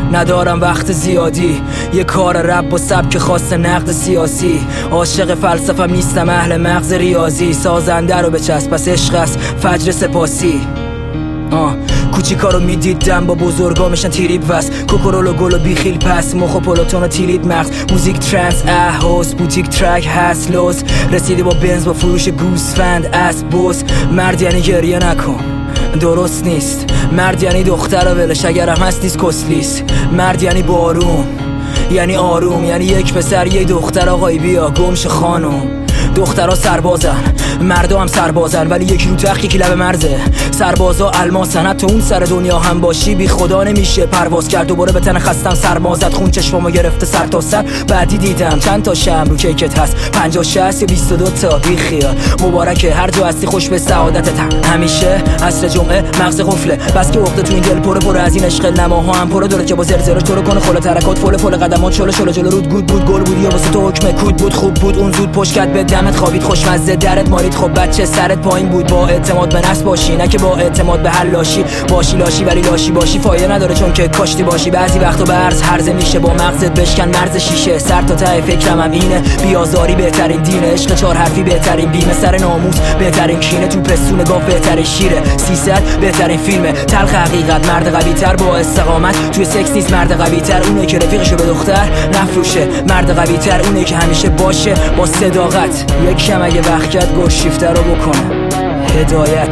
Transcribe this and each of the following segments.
ندارم وقت زیادی، یه کار رپ و سبک خاص نقد سیاسی. عاشق فلسفم نیستم، اهل مغز ریاضی. سازنده رو بچسب پس عشق است فجر سپاسی. کوچیکا رو میدیدم با بزرگا میشن تیریب وست. کوکورول و گل و بیخیل پس مخ و پلوتون و تیلید مغز. موزیک ترنس احوز بوتیک ترک هست لوز. رسیدی با بنز با فروش گوسفند اسب بوز. مرد یعنی گریه نکن درست نیست. مرد یعنی دختر ولش اگرم هست نیست کسلیست. مرد یعنی بارون یعنی آروم، یعنی یک پسر یه دختر آقای بیا گمش خانم. دخترها سربازن مردا هم سربازن، ولی یکی رو تخت یکی لب مرزه. سربازا الماسن، حتی اون سر دنیا هم باشی بی خدا نمیشه پرواز کرد. دوباره به تن خستم سرما زد، خون چشمامو گرفته سر تا سر. بعدی دیدم چند تا شم رو کیکت هست، 50 60 یا 22 تا بی خیال. مبارکه هر جا هستی خوش به سعادتت. همیشه عصر جمعه مغز قفله، بس که وقت تو این دل پر از این عشق. نماها هم پر داره که با زرزرش تو رو کنه خل ترکات فل قدمات شل جلو رود گود بود گل بود یا واسه تو حکم کود بود. خوب بود اون زود پشت کرد به دمت خوابید خوشمزه درت مالید. خب بچه سرت پایین بود، با اعتماد به نفس باشی نه که با اعتماد به حلاشی. باشی لاشی ولی لاشی باشی فایده نداره چون که کاشتی باشی. بعضی وقتا به عرض هرزه میشه با مغزت بشکن مرز شیشه. سر تا ته فکرم هم اینه، بیازاری بهترین دینه. عشق 4 حرفی بهترین بیمه، سر ناموس بهترین کینه. تو پستون گاف بهترین شیره، 300 بهترین فیلمه. تلخ حقیقت مرد قوی تر با استقامت توی سکس نیست. مرد قوی تر اونه که رفیقشو به دختر نفروشه. مرد قوی تر اونه که همیشه باشه با صداقت. یکم اگه وقت کرد گوش شیفته رو بکنه هدایت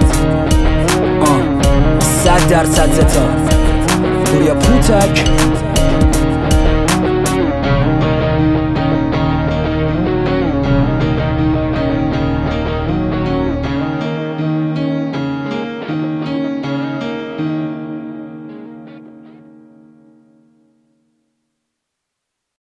100% زتا پوریا پوتک